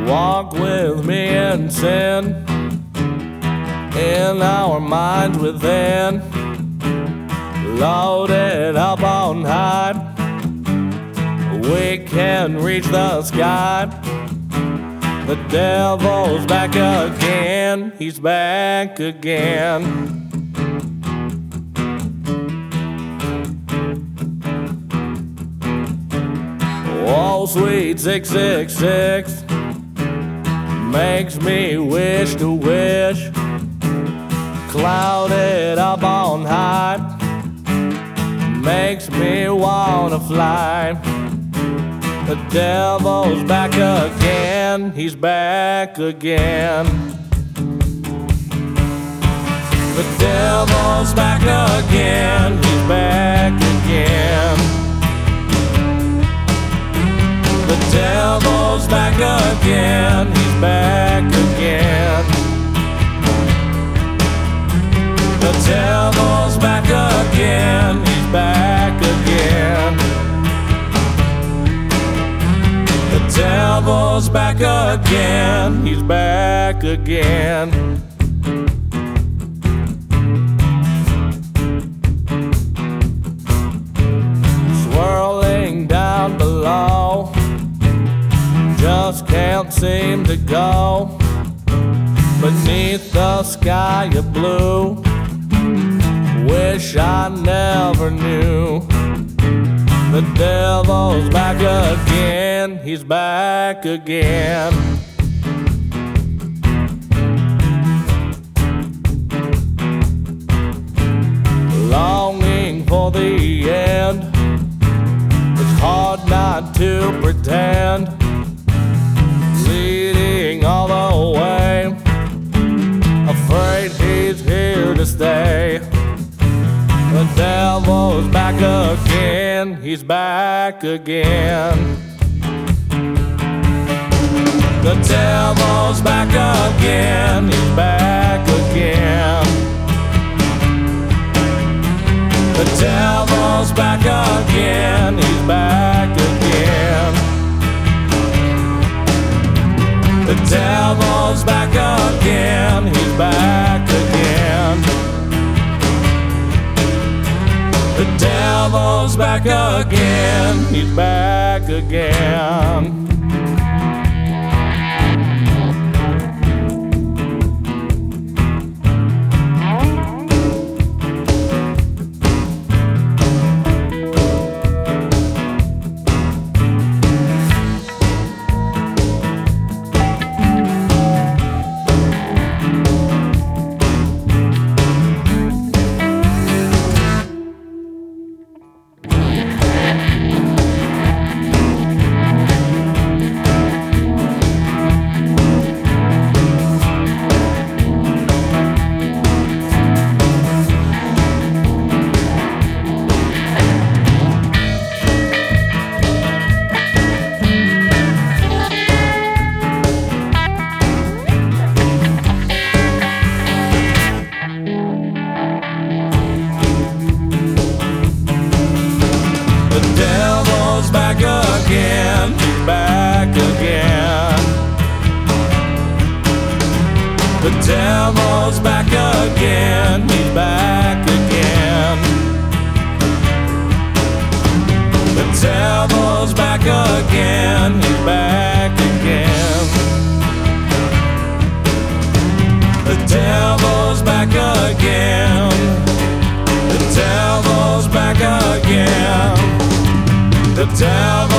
Walk with me in sin, in our minds within, loaded up on high. We can reach the sky. The devil's back again, he's back again. Oh, sweet 666 makes me wish to wish, clouded up on high, makes me wanna fly. The devil's back again, he's back again. The devil's back again, he's back again. The devil's back again, he's back again. The devil's back again, he's back again. The devil's back again, he's back again. Swirling down below, just can't seem to go beneath the sky of blue. Wish I never knew. The devil's back again, he's back again. Longing for the end, it's hard not to pretend. Leading all the way, afraid he's here to stay. The devil's back again, he's back again. The devil's back again, he's back again. The devil's back again, he's back again. The devil's back again, he's back again. The devil's back again, he's back again. Back again, he's back again. The devil's back again, he's back again. The devil's back again, he's back again. The devil's back again. The devil's back again. The devil